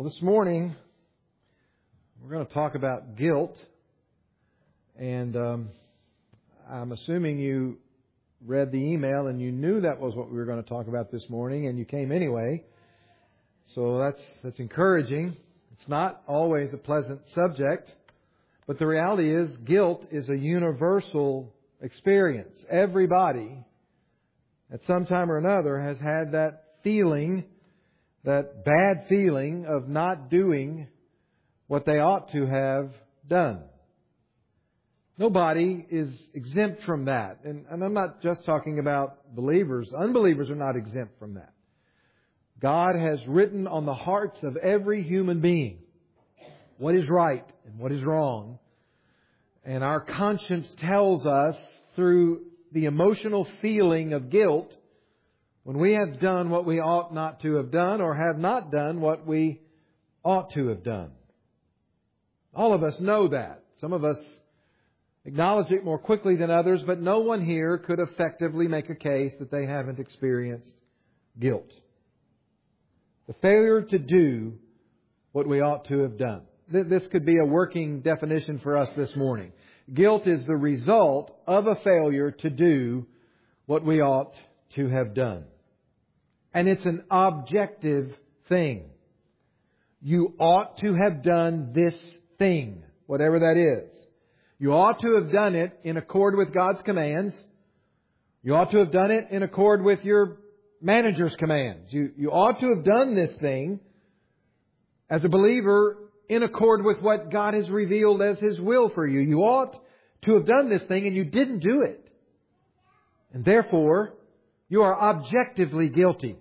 Well, this morning we're going to talk about guilt, and I'm assuming you read the email and you knew that was what we were going to talk about this morning, and you came anyway. So that's encouraging. It's not always a pleasant subject, but the reality is guilt is a universal experience. Everybody at some time or another has had that feeling, that bad feeling of not doing what they ought to have done. Nobody is exempt from that. And I'm not just talking about believers. Unbelievers are not exempt from that. God has written on the hearts of every human being what is right and what is wrong. And our conscience tells us through the emotional feeling of guilt when we have done what we ought not to have done or have not done what we ought to have done. All of us know that. Some of us acknowledge it more quickly than others, but no one here could effectively make a case that they haven't experienced guilt. The failure to do what we ought to have done. This could be a working definition for us this morning. Guilt is the result of a failure to do what we ought to have done. And it's an objective thing. You ought to have done this thing, whatever that is. You ought to have done it in accord with God's commands. You ought to have done it in accord with your manager's commands. You ought to have done this thing as a believer in accord with what God has revealed as His will for you. You ought to have done this thing and you didn't do it. And therefore, you are objectively guilty.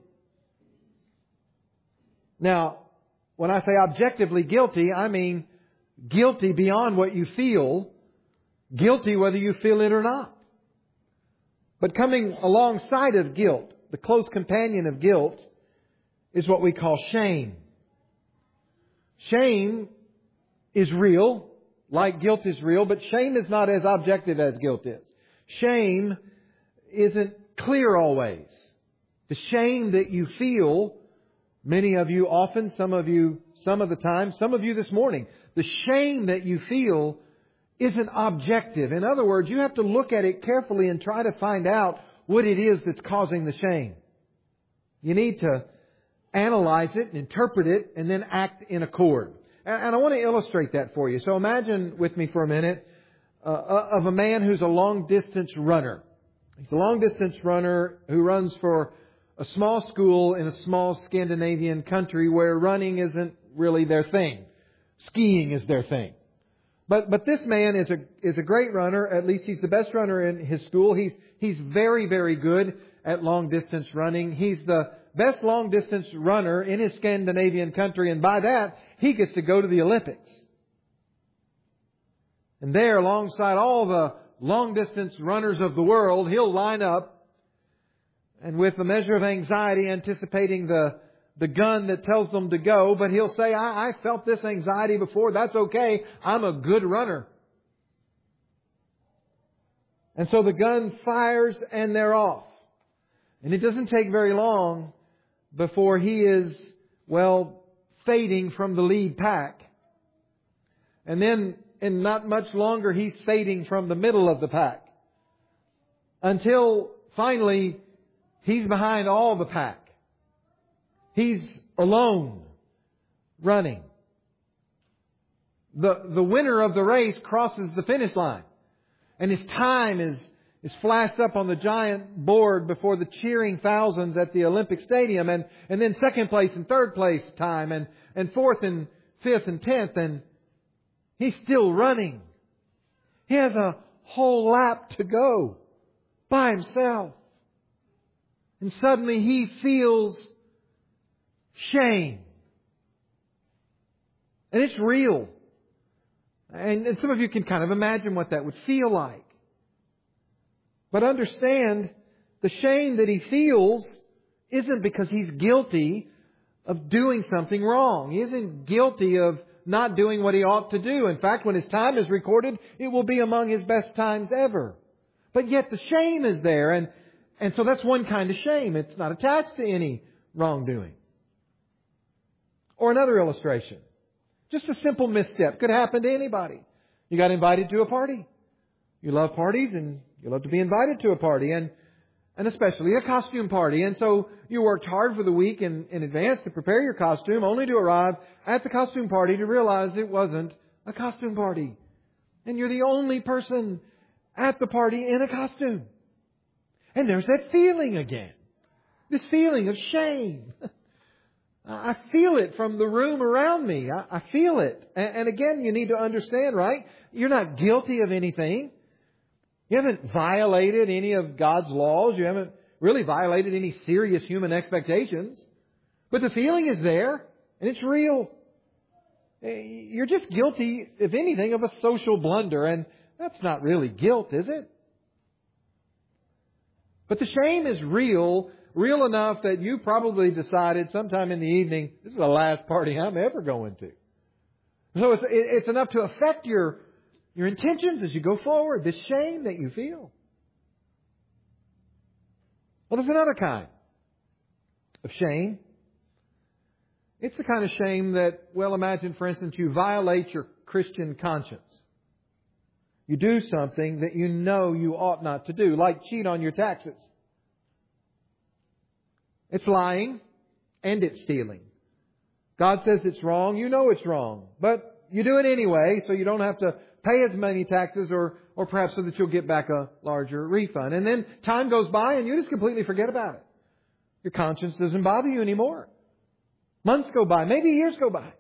Now, when I say objectively guilty, I mean guilty beyond what you feel. Guilty whether you feel it or not. But coming alongside of guilt, the close companion of guilt, is what we call shame. Shame is real, like guilt is real, but shame is not as objective as guilt is. Shame isn't clear always. The shame that you feel, many of you often, some of you some of the time, some of you this morning, the shame that you feel isn't objective. In other words, you have to look at it carefully and try to find out what it is that's causing the shame. You need to analyze it and interpret it and then act in accord. And I want to illustrate that for you. So imagine with me for a minute of a man who's a long-distance runner. He's a long-distance runner who runs for a small school in a small Scandinavian country where running isn't really their thing. Skiing is their thing. But this man is a great runner. At least he's the best runner in his school. He's very, very good at long-distance running. He's the best long-distance runner in his Scandinavian country. And by that, he gets to go to the Olympics. And there, alongside all the long-distance runners of the world, he'll line up and with a measure of anxiety anticipating the gun that tells them to go, but he'll say, I felt this anxiety before. That's okay. I'm a good runner. And so the gun fires and they're off. And it doesn't take very long before he is, fading from the lead pack. And then, in not much longer, he's fading from the middle of the pack. Until finally, he's behind all the pack. He's alone running. The winner of the race crosses the finish line. And his time is flashed up on the giant board before the cheering thousands at the Olympic Stadium. And then second place and third place time. And fourth and fifth and 10th. And he's still running. He has a whole lap to go by himself. And suddenly he feels shame. And it's real. And some of you can kind of imagine what that would feel like. But understand, the shame that he feels isn't because he's guilty of doing something wrong. He isn't guilty of not doing what he ought to do. In fact, when his time is recorded, it will be among his best times ever. But yet the shame is there. And so that's one kind of shame. It's not attached to any wrongdoing. Or another illustration. Just a simple misstep. Could happen to anybody. You got invited to a party. You love parties and you love to be invited to a party. And especially a costume party. And so you worked hard for the week in advance to prepare your costume, only to arrive at the costume party to realize it wasn't a costume party. And you're the only person at the party in a costume. And there's that feeling again. This feeling of shame. I feel it from the room around me. I feel it. And again, you need to understand, right? You're not guilty of anything. You haven't violated any of God's laws. You haven't really violated any serious human expectations. But the feeling is there, and it's real. You're just guilty, if anything, of a social blunder. And that's not really guilt, is it? But the shame is real enough that you probably decided sometime in the evening, this is the last party I'm ever going to. So it's enough to affect your intentions as you go forward, the shame that you feel. Well, there's another kind of shame. It's the kind of shame that, well, imagine, for instance, you violate your Christian conscience. You do something that you know you ought not to do, like cheat on your taxes. It's lying and it's stealing. God says it's wrong. You know it's wrong. But you do it anyway, so you don't have to pay as many taxes or perhaps so that you'll get back a larger refund. And then time goes by and you just completely forget about it. Your conscience doesn't bother you anymore. Months go by, maybe years go by.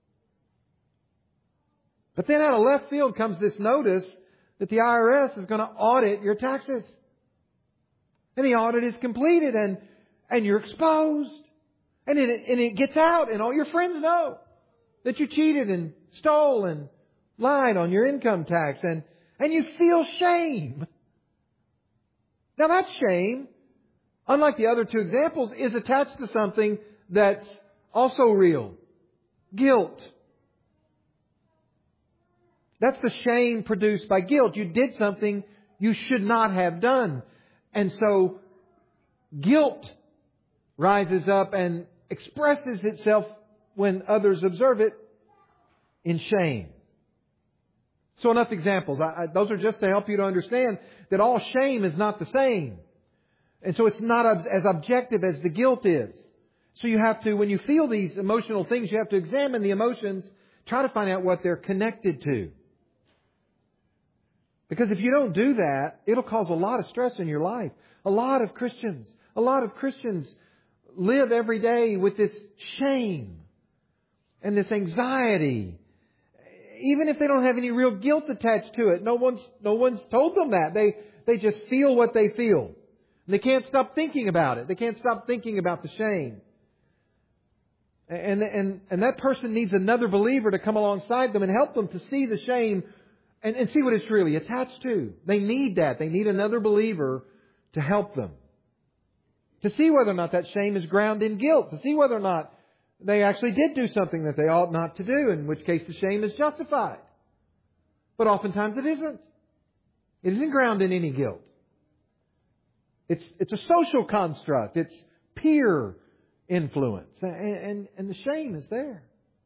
But then out of left field comes this notice that the IRS is going to audit your taxes. And the audit is completed and you're exposed. And it gets out and all your friends know that you cheated and stole and lied on your income tax. And you feel shame. Now that shame, unlike the other two examples, is attached to something that's also real. Guilt. That's the shame produced by guilt. You did something you should not have done. And so guilt rises up and expresses itself when others observe it in shame. So enough examples. Those are just to help you to understand that all shame is not the same. And so it's not as objective as the guilt is. So you have to, when you feel these emotional things, you have to examine the emotions, try to find out what they're connected to. Because if you don't do that, it'll cause a lot of stress in your life. A lot of Christians live every day with this shame and this anxiety. Even if they don't have any real guilt attached to it. No one's told them that. They just feel what they feel. They can't stop thinking about it. They can't stop thinking about the shame. And that person needs another believer to come alongside them and help them to see the shame and see what it's really attached to. They need that. They need another believer to help them. To see whether or not that shame is grounded in guilt. To see whether or not they actually did do something that they ought not to do, in which case the shame is justified. But oftentimes it isn't. It isn't grounded in any guilt. It's a social construct. It's peer influence. And the shame is there.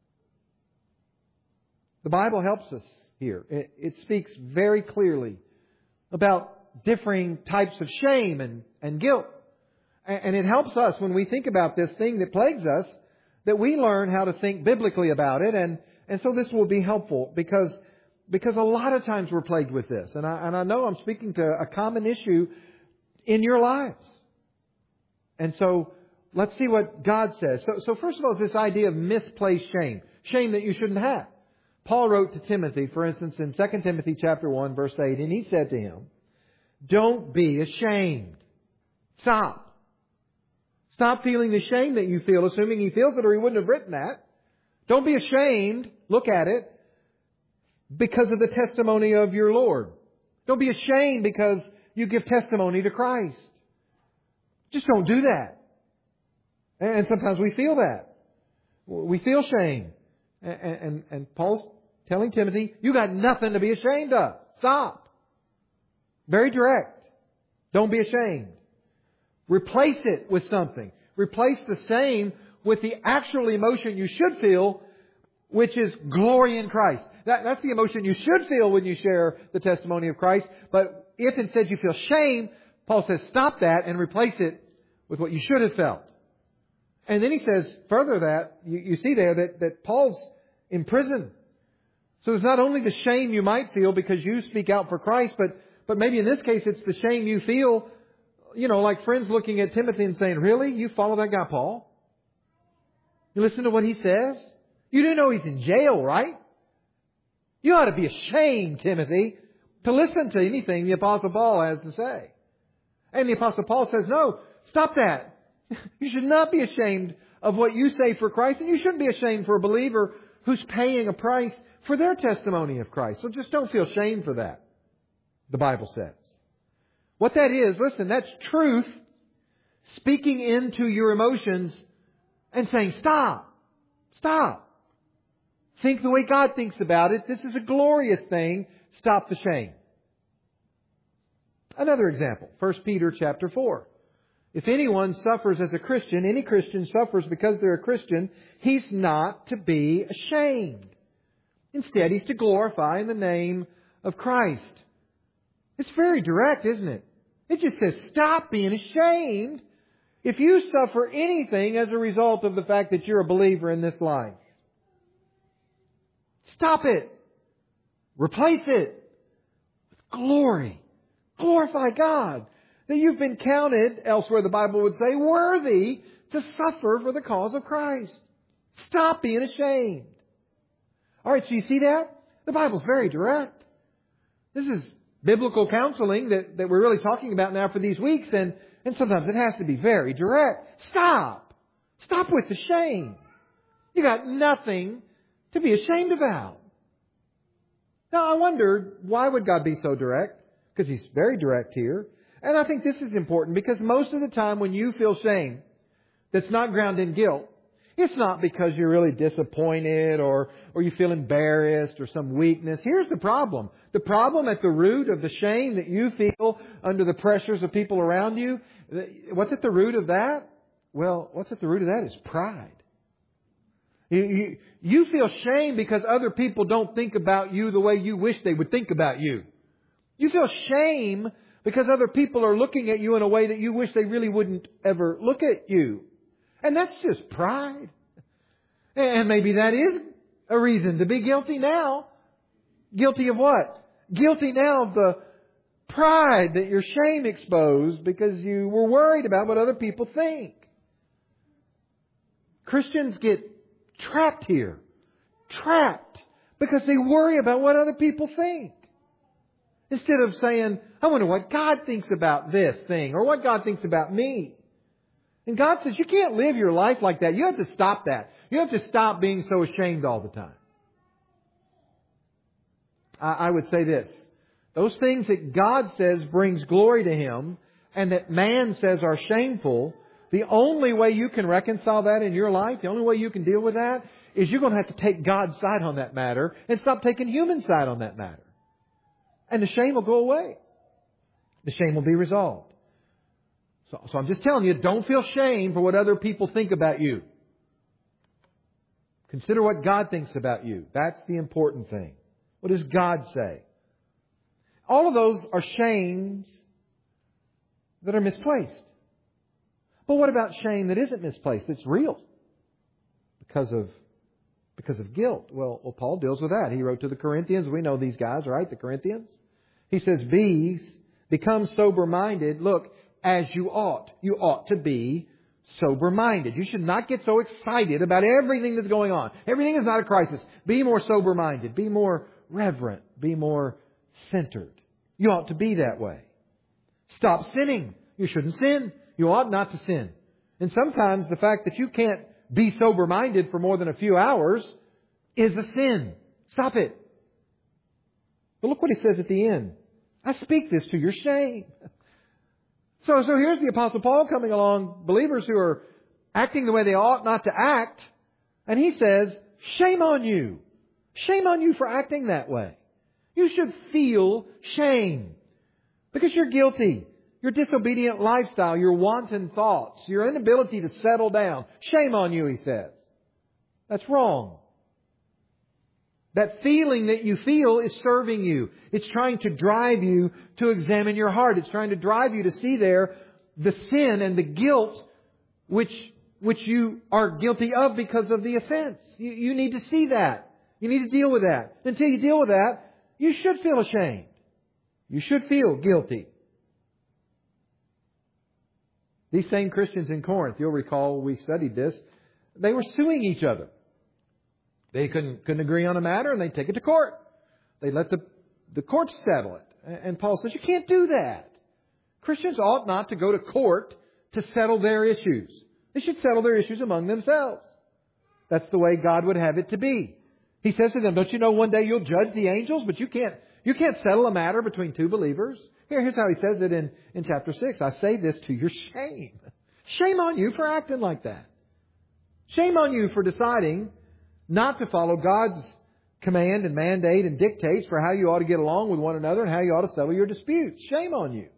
The Bible helps us here. It speaks very clearly about differing types of shame and guilt. And it helps us when we think about this thing that plagues us, that we learn how to think biblically about it. And so this will be helpful because a lot of times we're plagued with this. And I know I'm speaking to a common issue in your lives. And so let's see what God says. So first of all, is this idea of misplaced shame. Shame that you shouldn't have. Paul wrote to Timothy, for instance, in 2 Timothy chapter 1, verse 8, and he said to him, "Don't be ashamed." Stop. Stop feeling the shame that you feel, assuming he feels it or he wouldn't have written that. Don't be ashamed. Look at it. Because of the testimony of your Lord. Don't be ashamed because you give testimony to Christ. Just don't do that. And sometimes we feel that. We feel shame. And Paul's telling Timothy, you got nothing to be ashamed of. Stop. Very direct. Don't be ashamed. Replace it with something. Replace the shame with the actual emotion you should feel, which is glory in Christ. That's the emotion you should feel when you share the testimony of Christ. But if instead you feel shame, Paul says stop that and replace it with what you should have felt. And then he says further that, you see there that Paul's in prison. So it's not only the shame you might feel because you speak out for Christ, but maybe in this case it's the shame you feel, like friends looking at Timothy and saying, really? You follow that guy Paul? You listen to what he says? You do know he's in jail, right? You ought to be ashamed, Timothy, to listen to anything the Apostle Paul has to say. And the Apostle Paul says, no, stop that. You should not be ashamed of what you say for Christ, and you shouldn't be ashamed for a believer who's paying a price for their testimony of Christ. So just don't feel shame for that, the Bible says. What that is, listen, that's truth speaking into your emotions and saying, stop. Stop. Think the way God thinks about it. This is a glorious thing. Stop the shame. Another example, 1 Peter chapter 4. If anyone suffers as a Christian, any Christian suffers because they're a Christian, he's not to be ashamed. Instead, he's to glorify in the name of Christ. It's very direct, isn't it? It just says, stop being ashamed if you suffer anything as a result of the fact that you're a believer in this life. Stop it. Replace it with glory. Glorify God. That you've been counted, elsewhere the Bible would say, worthy to suffer for the cause of Christ. Stop being ashamed. All right, so you see that? The Bible's very direct. This is biblical counseling that we're really talking about now for these weeks, and sometimes it has to be very direct. Stop. Stop with the shame. You got nothing to be ashamed about. Now, I wondered, why would God be so direct? Because He's very direct here. And I think this is important because most of the time when you feel shame that's not grounded in guilt, it's not because you're really disappointed or you feel embarrassed or some weakness. Here's the problem. The problem at the root of the shame that you feel under the pressures of people around you, what's at the root of that? Well, what's at the root of that is pride. You feel shame because other people don't think about you the way you wish they would think about you. You feel shame because other people are looking at you in a way that you wish they really wouldn't ever look at you. And that's just pride. And maybe that is a reason to be guilty now. Guilty of what? Guilty now of the pride that your shame exposed because you were worried about what other people think. Christians get trapped here. Trapped because they worry about what other people think. Instead of saying, I wonder what God thinks about this thing or what God thinks about me. And God says, you can't live your life like that. You have to stop that. You have to stop being so ashamed all the time. I would say this. Those things that God says brings glory to Him and that man says are shameful, the only way you can reconcile that in your life, the only way you can deal with that, is you're going to have to take God's side on that matter and stop taking human side on that matter. And the shame will go away. The shame will be resolved. So I'm just telling you, don't feel shame for what other people think about you. Consider what God thinks about you. That's the important thing. What does God say? All of those are shames that are misplaced. But what about shame that isn't misplaced? It's real. Because of guilt. Well, Paul deals with that. He wrote to the Corinthians. We know these guys, right? The Corinthians. He says, become sober-minded. Look, as you ought. You ought to be sober-minded. You should not get so excited about everything that's going on. Everything is not a crisis. Be more sober-minded. Be more reverent. Be more centered. You ought to be that way. Stop sinning. You shouldn't sin. You ought not to sin. And sometimes the fact that you can't be sober-minded for more than a few hours is a sin. Stop it. But look what he says at the end. I speak this to your shame. So here's the Apostle Paul coming along, believers who are acting the way they ought not to act. And he says, shame on you. Shame on you for acting that way. You should feel shame because you're guilty. your disobedient lifestyle, your wanton thoughts, your inability to settle down. Shame on you, he says. That's wrong. That feeling that you feel is serving you. It's trying to drive you to examine your heart. It's trying to drive you to see there the sin and the guilt which you are guilty of because of the offense. You need to see that. You need to deal with that. Until you deal with that, you should feel ashamed. You should feel guilty. These same Christians in Corinth, you'll recall we studied this, they were suing each other. They couldn't agree on a matter and they'd take it to court. They'd let the courts settle it. And Paul says, you can't do that. Christians ought not to go to court to settle their issues. They should settle their issues among themselves. That's the way God would have it to be. He says to them, don't you know one day you'll judge the angels? But you can't settle a matter between two believers. Here's how he says it in chapter 6. I say this to your shame. Shame on you for acting like that. Shame on you for deciding not to follow God's command and mandate and dictates for how you ought to get along with one another and how you ought to settle your disputes. Shame on you.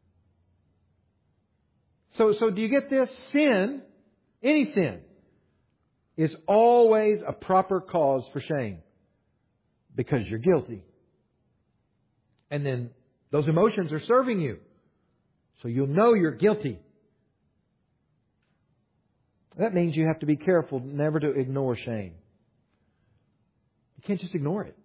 So do you get this? Sin, any sin, is always a proper cause for shame because you're guilty. And then those emotions are serving you. So you'll know you're guilty. That means you have to be careful never to ignore shame. You can't just ignore it.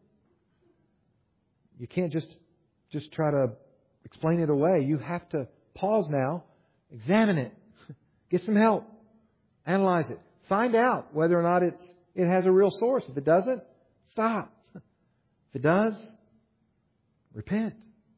You can't just try to explain it away. You have to pause now, examine it, get some help, analyze it, find out whether or not it has a real source. If it doesn't, stop. If it does, repent.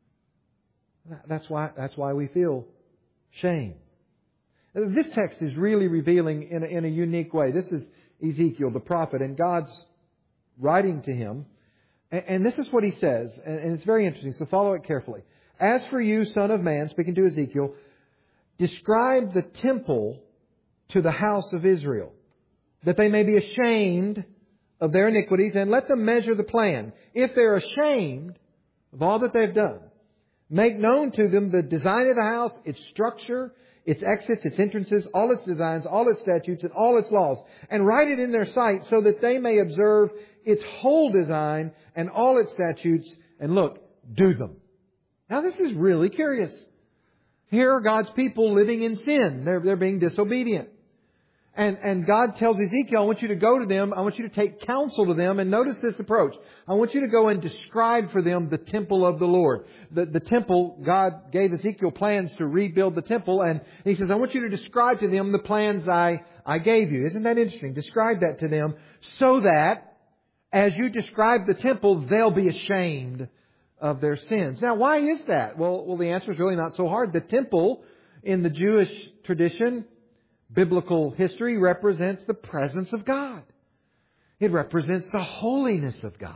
That's why we feel shame. This text is really revealing in a unique way. This is Ezekiel, the prophet, and God's writing to him. And this is what he says, and it's very interesting, so follow it carefully. As for you, son of man, speaking to Ezekiel, describe the temple to the house of Israel, that they may be ashamed of their iniquities, and let them measure the plan. If they're ashamed of all that they've done, make known to them the design of the house, its structure, its exits, its entrances, all its designs, all its statutes, and all its laws, and write it in their sight so that they may observe its whole design and all its statutes, and look, do them. Now this is really curious. Here are God's people living in sin. They're being disobedient. And God tells Ezekiel, I want you to go to them. I want you to take counsel to them. And notice this approach. I want you to go and describe for them the temple of the Lord. The temple, God gave Ezekiel plans to rebuild the temple. And He says, I want you to describe to them the plans I gave you. Isn't that interesting? Describe that to them so that as you describe the temple, they'll be ashamed of their sins. Now, why is that? Well, the answer is really not so hard. The temple in the Jewish tradition, biblical history, represents the presence of God. It represents the holiness of God.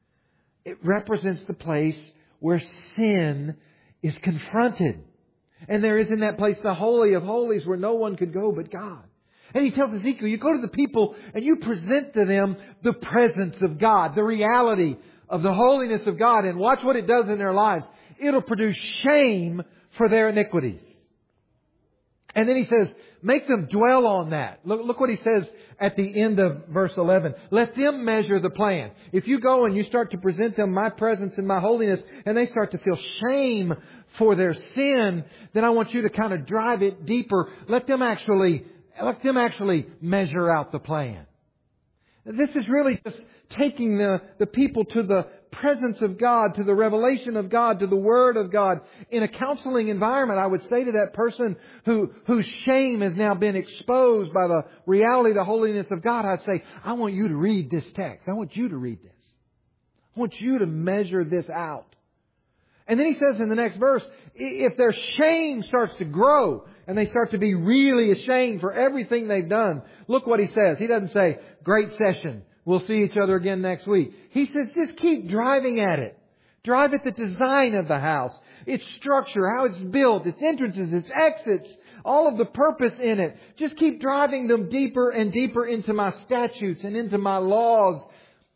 It represents the place where sin is confronted. And there is in that place the Holy of Holies where no one could go but God. And He tells Ezekiel, you go to the people and you present to them the presence of God, the reality of the holiness of God, and watch what it does in their lives. It'll produce shame for their iniquities. And then He says, make them dwell on that. Look what He says at the end of verse 11. Let them measure the plan. If you go and you start to present them my presence and my holiness, and they start to feel shame for their sin, then I want you to kind of drive it deeper. Let them actually measure out the plan. This is really just taking the people to the presence of God, to the revelation of God, to the Word of God. In a counseling environment, I would say to that person whose shame has now been exposed by the reality, the holiness of God, I'd say, I want you to read this text. I want you to read this. I want you to measure this out. And then He says in the next verse, if their shame starts to grow and they start to be really ashamed for everything they've done, look what He says. He doesn't say, great session, we'll see each other again next week. He says, just keep driving at it. Drive at the design of the house, its structure, how it's built, its entrances, its exits, all of the purpose in it. Just keep driving them deeper and deeper into my statutes and into my laws.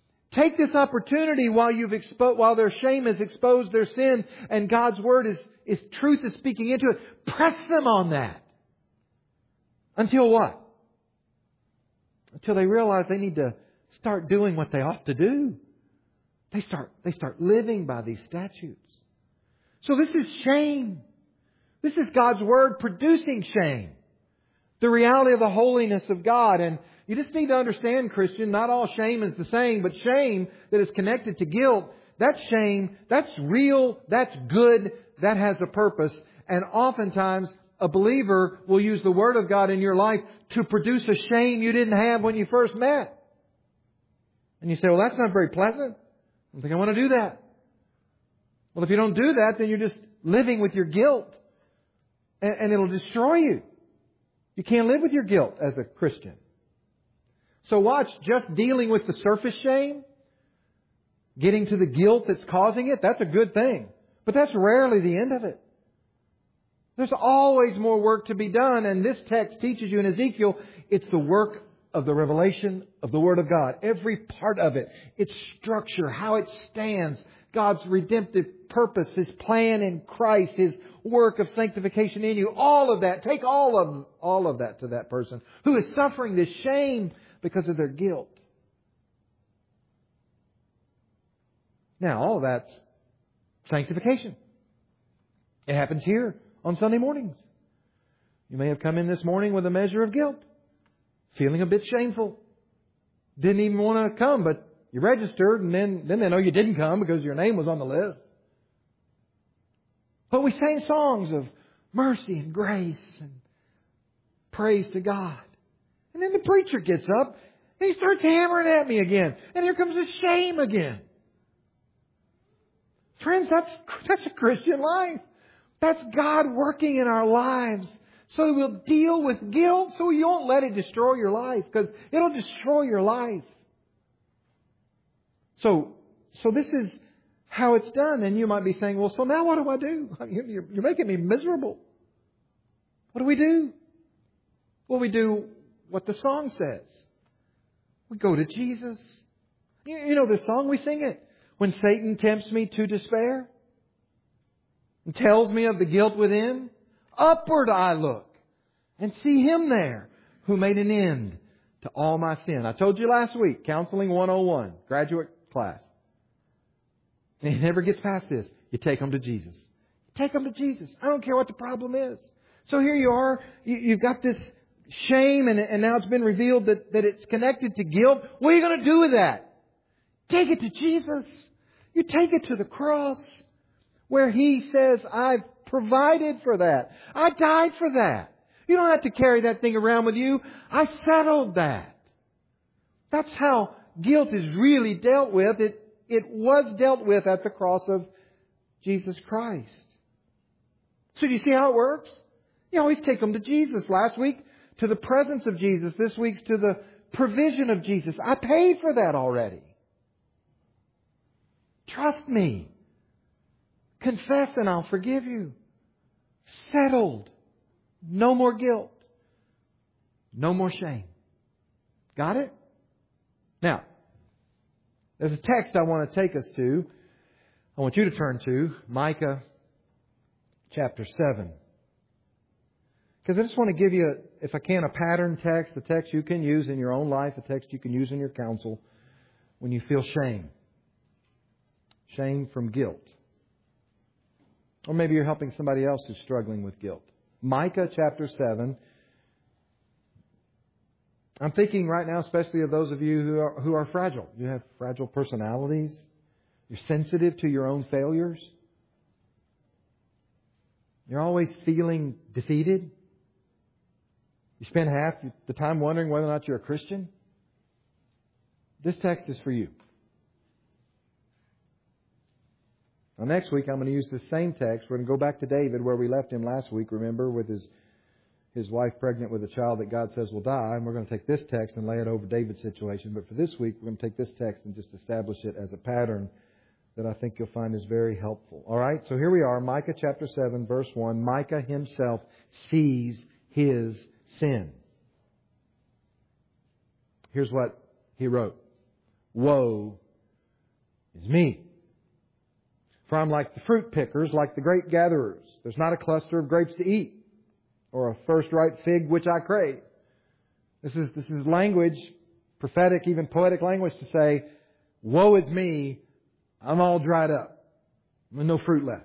Take this opportunity while their shame has exposed their sin and God's Word is truth is speaking into it, press them on that. Until what? Until they realize they need to start doing what they ought to do. They start living by these statutes. So this is shame. This is God's Word producing shame. The reality of the holiness of God. And you just need to understand, Christian, not all shame is the same, but shame that is connected to guilt, that's shame, that's real, that's good, that has a purpose. And oftentimes, a believer will use the Word of God in your life to produce a shame you didn't have when you first met. And you say, well, that's not very pleasant. I don't think I want to do that. Well, if you don't do that, then you're just living with your guilt. And it'll destroy you. You can't live with your guilt as a Christian. So watch, just dealing with the surface shame, getting to the guilt that's causing it, that's a good thing. But that's rarely the end of it. There's always more work to be done. And this text teaches you in Ezekiel, it's the work of the revelation of the Word of God. Every part of it, its structure, how it stands, God's redemptive purpose, His plan in Christ, His work of sanctification in you, all of that. Take all of that to that person who is suffering this shame because of their guilt. Now, all of that's sanctification. It happens here on Sunday mornings. You may have come in this morning with a measure of guilt, feeling a bit shameful. Didn't even want to come, but you registered, and then they know you didn't come because your name was on the list. But we sang songs of mercy and grace and praise to God. And then the preacher gets up and he starts hammering at me again. And here comes the shame again. Friends, that's a Christian life. That's God working in our lives. So we'll deal with guilt so you won't let it destroy your life, because it'll destroy your life. So this is how it's done. And you might be saying, well, so now what do I do? You're making me miserable. What do we do? Well, we do what the song says. We go to Jesus. You know this song, we sing it. When Satan tempts me to despair and tells me of the guilt within, upward I look and see Him there who made an end to all my sin. I told you last week, Counseling 101, graduate class. And he never gets past this. You take them to Jesus. Take them to Jesus. I don't care what the problem is. So here you are. You've got this shame, and now it's been revealed that it's connected to guilt. What are you going to do with that? Take it to Jesus. You take it to the cross where He says, I've provided for that. I died for that. You don't have to carry that thing around with you. I settled that. That's how guilt is really dealt with. It was dealt with at the cross of Jesus Christ. So do you see how it works? You always take them to Jesus. Last week, to the presence of Jesus. This week's to the provision of Jesus. I paid for that already. Trust me. Confess and I'll forgive you. Settled. No more guilt. No more shame. Got it? Now, there's a text I want to take us to. I want you to turn to Micah chapter 7. Because I just want to give you, if I can, a pattern text, a text you can use in your own life, a text you can use in your counsel when you feel shame. Shame from guilt. Or maybe you're helping somebody else who's struggling with guilt. Micah chapter 7. I'm thinking right now especially of those of you who are fragile. You have fragile personalities. You're sensitive to your own failures. You're always feeling defeated. You spend half the time wondering whether or not you're a Christian. This text is for you. Now, next week I'm going to use the same text. We're going to go back to David where we left him last week, remember, with his wife pregnant with a child that God says will die. And we're going to take this text and lay it over David's situation. But for this week, we're going to take this text and just establish it as a pattern that I think you'll find is very helpful. All right, so here we are, Micah chapter 7, verse 1. Micah himself sees his sin. Here's what he wrote. Woe is me. For I'm like the fruit pickers, like the grape gatherers. There's not a cluster of grapes to eat, or a first-ripe fig which I crave. This is language, prophetic, even poetic language to say, woe is me, I'm all dried up. There's no fruit left.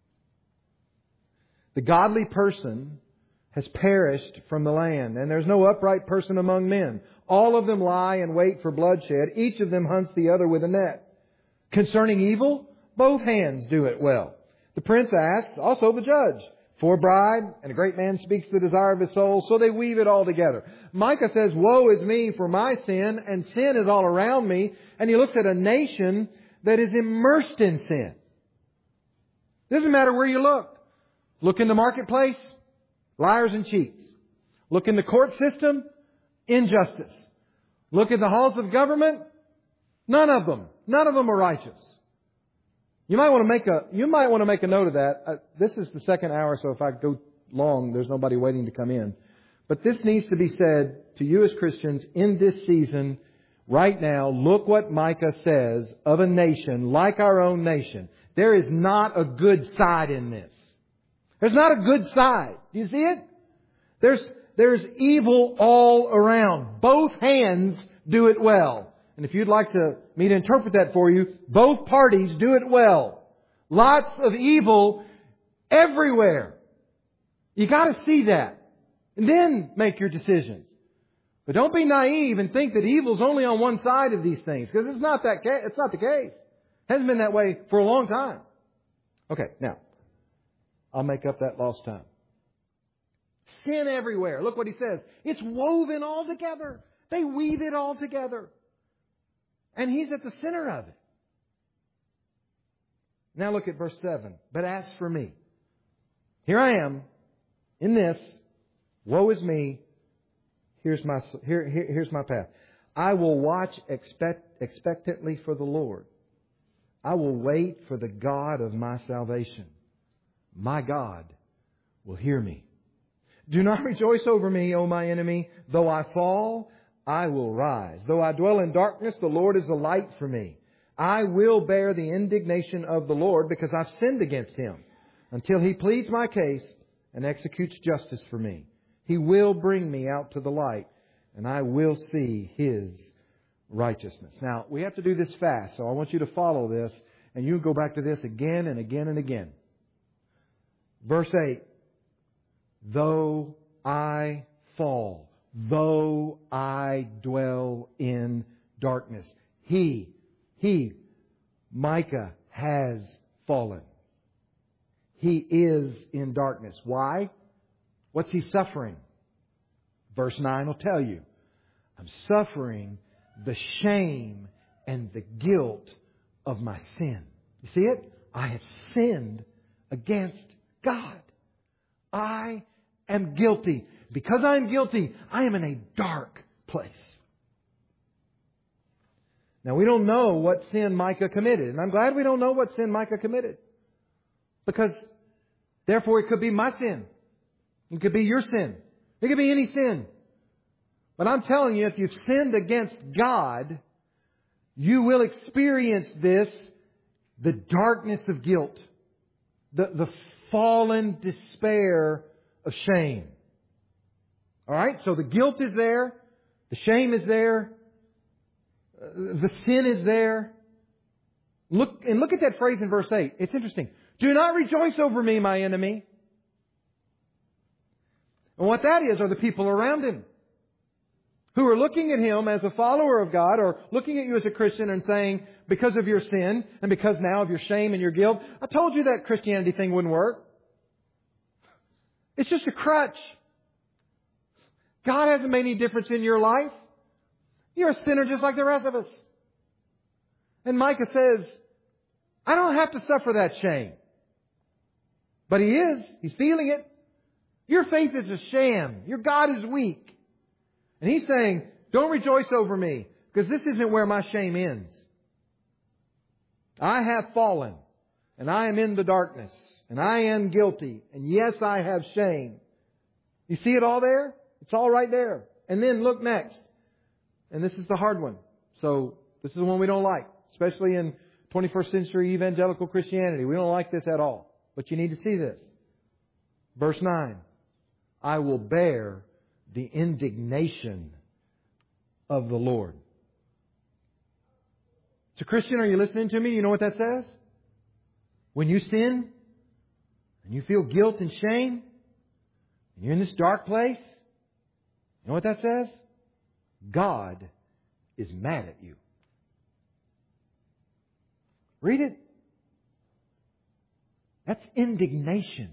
The godly person has perished from the land, and there's no upright person among men. All of them lie in wait for bloodshed. Each of them hunts the other with a net. Concerning evil, both hands do it well. The prince asks, also the judge, for a bribe, and a great man speaks the desire of his soul, so they weave it all together. Micah says, woe is me for my sin, and sin is all around me. And he looks at a nation that is immersed in sin. Doesn't matter where you look. Look in the marketplace, liars and cheats. Look in the court system, injustice. Look in the halls of government, none of them are righteous. You might want to make a note of that. This is the second hour, so if I go long, there's nobody waiting to come in. But this needs to be said to you as Christians in this season, right now. Look what Micah says of a nation like our own nation. There is not a good side in this. There's not a good side. Do you see it? There's evil all around. Both hands do it well. And if you'd like me to interpret that for you, both parties do it well. Lots of evil everywhere. You got to see that. And then make your decisions. But don't be naive and think that evil's only on one side of these things. Because it's not the case. It hasn't been that way for a long time. Okay, now, I'll make up that lost time. Sin everywhere. Look what he says. It's woven all together. They weave it all together. And He's at the center of it. Now look at verse 7. But as for me, here I am in this. Woe is me. Here's my path. I will watch expectantly for the Lord. I will wait for the God of my salvation. My God will hear me. Do not rejoice over me, O my enemy. Though I fall, I will rise. Though I dwell in darkness, the Lord is a light for me. I will bear the indignation of the Lord because I've sinned against Him, until He pleads my case and executes justice for me. He will bring me out to the light, and I will see His righteousness. Now, we have to do this fast, so I want you to follow this, and you go back to this again and again and again. Verse 8. Though I fall, though I dwell in darkness. Micah has fallen. He is in darkness. Why? What's he suffering? Verse 9 will tell you. I'm suffering the shame and the guilt of my sin. You see it? I have sinned against God. I am guilty. Because I am guilty, I am in a dark place. Now, we don't know what sin Micah committed. And I'm glad we don't know what sin Micah committed. Because, therefore, it could be my sin. It could be your sin. It could be any sin. But I'm telling you, if you've sinned against God, you will experience the darkness of guilt. The fallen despair of shame. All right? So the guilt is there. The shame is there. The sin is there. Look at that phrase in verse 8. It's interesting. Do not rejoice over me, my enemy. And what that is are the people around him who are looking at him as a follower of God, or looking at you as a Christian and saying, because of your sin and because now of your shame and your guilt, I told you that Christianity thing wouldn't work. It's just a crutch. God hasn't made any difference in your life. You're a sinner just like the rest of us. And Micah says, I don't have to suffer that shame. But he is. He's feeling it. Your faith is a sham. Your God is weak. And he's saying, don't rejoice over me, because this isn't where my shame ends. I have fallen, and I am in the darkness, and I am guilty, and yes, I have shame. You see it all there? It's all right there. And then look next. And this is the hard one. So this is the one we don't like, especially in 21st century evangelical Christianity. We don't like this at all. But you need to see this. Verse 9. I will bear the indignation of the Lord. So Christian, are you listening to me? You know what that says? When you sin and you feel guilt and shame and you're in this dark place, you know what that says? God is mad at you. Read it. That's indignation.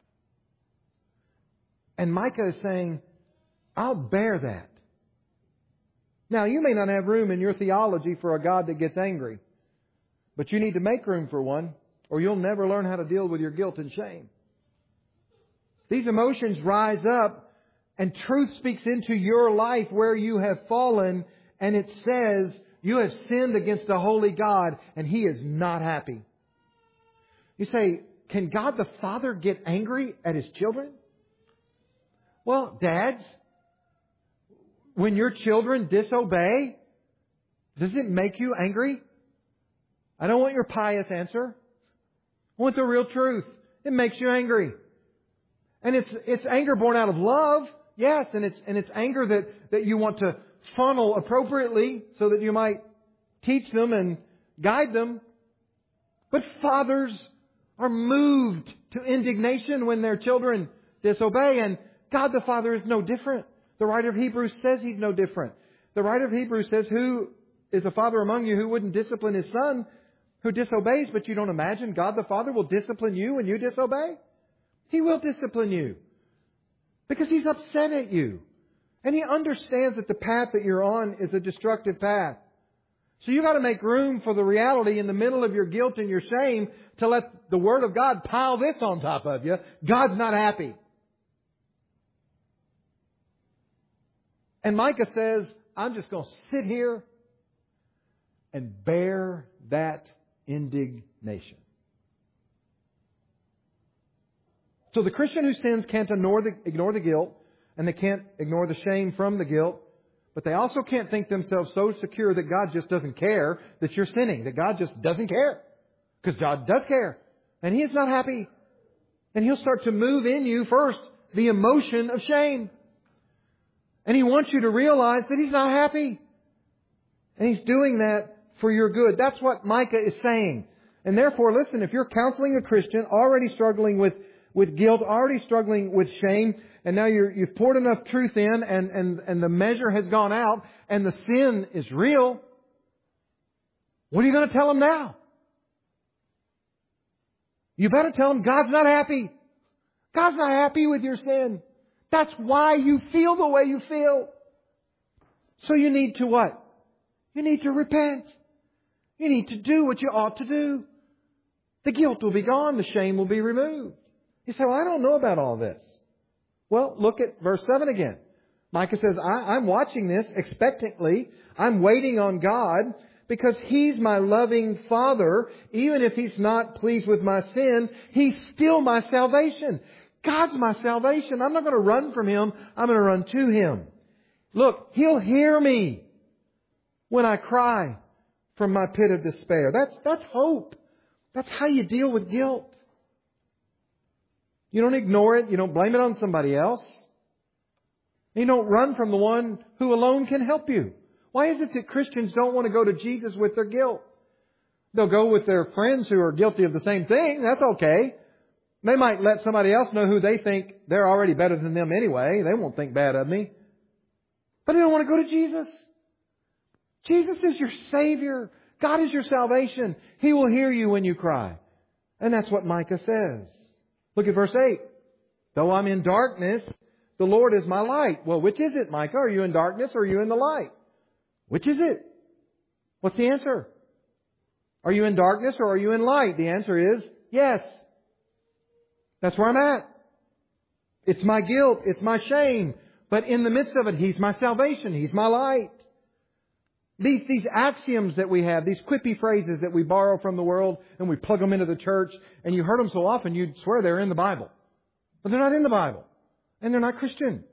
And Micah is saying, I'll bear that. Now, you may not have room in your theology for a God that gets angry, but you need to make room for one, or you'll never learn how to deal with your guilt and shame. These emotions rise up, and truth speaks into your life where you have fallen, and it says, you have sinned against a holy God, and He is not happy. You say, can God the Father get angry at His children? Well, dads, when your children disobey, does it make you angry? I don't want your pious answer. I want the real truth. It makes you angry. And it's anger born out of love, yes, and it's anger that you want to funnel appropriately so that you might teach them and guide them. But fathers are moved to indignation when their children disobey, and God the Father is no different. The writer of Hebrews says He's no different. The writer of Hebrews says, who is a father among you who wouldn't discipline his son who disobeys? But you don't imagine God the Father will discipline you when you disobey? He will discipline you because He's upset at you. And He understands that the path that you're on is a destructive path. So you've got to make room for the reality in the middle of your guilt and your shame to let the Word of God pile this on top of you. God's not happy. And Micah says, I'm just going to sit here and bear that indignation. So the Christian who sins can't ignore the guilt, and they can't ignore the shame from the guilt, but they also can't think themselves so secure that God just doesn't care that you're sinning, that God just doesn't care. Because God does care. And He is not happy. And He'll start to move in you first the emotion of shame. And He wants you to realize that He's not happy. And He's doing that for your good. That's what Micah is saying. And therefore, listen, if you're counseling a Christian already struggling with guilt, already struggling with shame, and now you've poured enough truth in and the measure has gone out and the sin is real, what are you going to tell them now? You better tell them God's not happy. God's not happy with your sin. That's why you feel the way you feel. So you need to what? You need to repent. You need to do what you ought to do. The guilt will be gone. The shame will be removed. You say, well, I don't know about all this. Well, look at verse 7 again. Micah says, I'm watching this expectantly. I'm waiting on God because He's my loving Father. Even if He's not pleased with my sin, He's still my salvation. God's my salvation. I'm not going to run from Him. I'm going to run to Him. Look, He'll hear me when I cry from my pit of despair. That's hope. That's how you deal with guilt. You don't ignore it. You don't blame it on somebody else. You don't run from the one who alone can help you. Why is it that Christians don't want to go to Jesus with their guilt? They'll go with their friends who are guilty of the same thing. That's okay. They might let somebody else know who they think they're already better than them anyway. They won't think bad of me. But they don't want to go to Jesus. Jesus is your Savior. God is your salvation. He will hear you when you cry. And that's what Micah says. Look at verse 8. Though I'm in darkness, the Lord is my light. Well, which is it, Micah? Are you in darkness or are you in the light? Which is it? What's the answer? Are you in darkness or are you in light? The answer is yes. That's where I'm at. It's my guilt. It's my shame. But in the midst of it, He's my salvation. He's my light. These axioms that we have, these quippy phrases that we borrow from the world and we plug them into the church, and you heard them so often you'd swear they're in the Bible. But they're not in the Bible. And they're not Christian.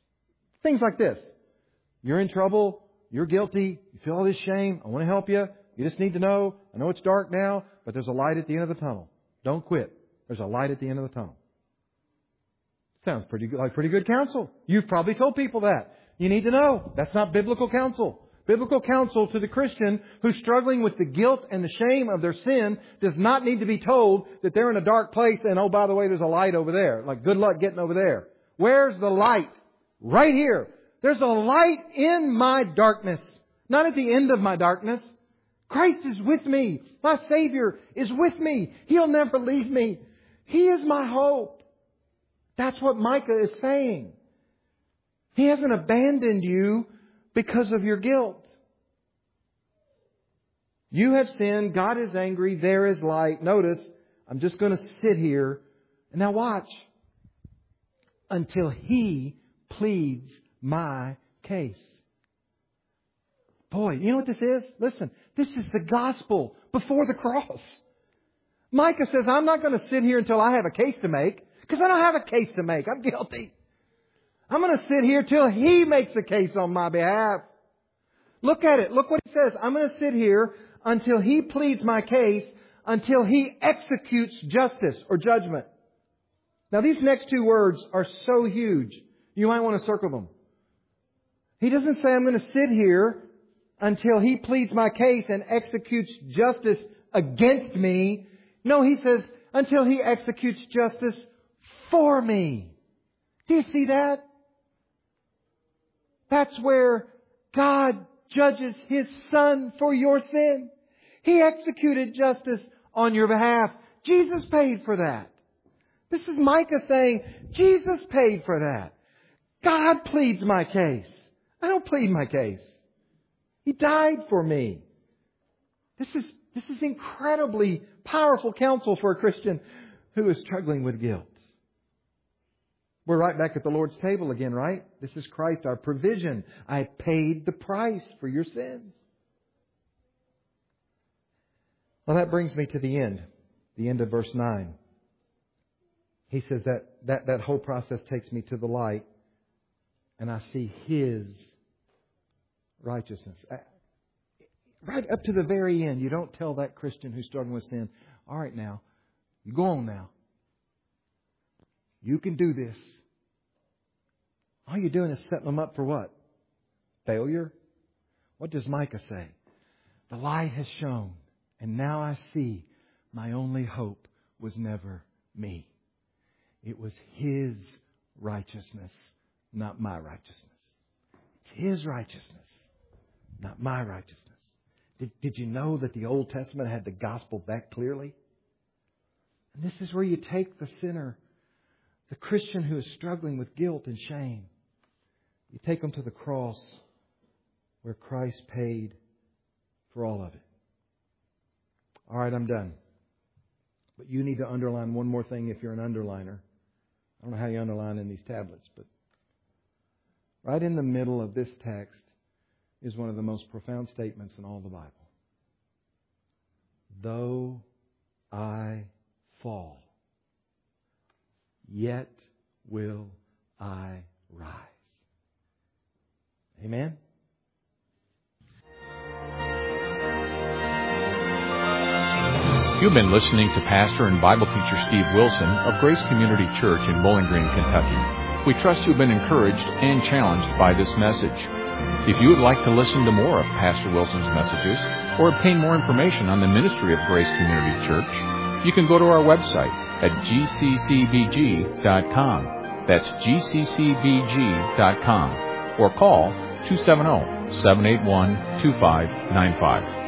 Things like this. You're in trouble. You're guilty. You feel all this shame. I want to help you. You just need to know, I know it's dark now, but there's a light at the end of the tunnel. Don't quit. There's a light at the end of the tunnel. Sounds pretty good counsel. You've probably told people that. You need to know. That's not biblical counsel. Biblical counsel to the Christian who's struggling with the guilt and the shame of their sin does not need to be told that they're in a dark place and, oh, by the way, there's a light over there. Like, good luck getting over there. Where's the light? Right here. There's a light in my darkness. Not at the end of my darkness. Christ is with me. My Savior is with me. He'll never leave me. He is my hope. That's what Micah is saying. He hasn't abandoned you because of your guilt. You have sinned. God is angry. There is light. Notice, I'm just going to sit here. And now watch. Until He pleads my case. Boy, you know what this is? Listen, this is the gospel before the cross. Micah says, I'm not going to sit here until I have a case to make, because I don't have a case to make. I'm guilty. I'm going to sit here till He makes a case on my behalf. Look at it. Look what He says. I'm going to sit here until He pleads my case, until He executes justice or judgment. Now, these next two words are so huge, you might want to circle them. He doesn't say, I'm going to sit here until He pleads my case and executes justice against me. No, He says, until He executes justice for me. Do you see that? That's where God judges His Son for your sin. He executed justice on your behalf. Jesus paid for that. This is Micah saying, Jesus paid for that. God pleads my case. I don't plead my case. He died for me. This is incredibly powerful counsel for a Christian who is struggling with guilt. We're right back at the Lord's table again, right? This is Christ, our provision. I paid the price for your sins. Well, that brings me to the end of verse 9. He says that whole process takes me to the light, and I see His righteousness. Right up to the very end, you don't tell that Christian who's struggling with sin, all right now, you go on now. You can do this. All you're doing is setting them up for what? Failure? What does Micah say? The light has shone, and now I see my only hope was never me. It was His righteousness, not my righteousness. It's His righteousness, not my righteousness. Did you know that the Old Testament had the gospel that clearly? And this is where you take the sinner, the Christian who is struggling with guilt and shame. You take them to the cross where Christ paid for all of it. All right, I'm done. But you need to underline one more thing if you're an underliner. I don't know how you underline in these tablets, but right in the middle of this text is one of the most profound statements in all the Bible. Though I fall, yet will I rise. Amen? You've been listening to Pastor and Bible teacher Steve Wilson of Grace Community Church in Bowling Green, Kentucky. We trust you've been encouraged and challenged by this message. If you would like to listen to more of Pastor Wilson's messages or obtain more information on the ministry of Grace Community Church, you can go to our website at gccbg.com. That's gccbg.com. Or call 270-781-2595.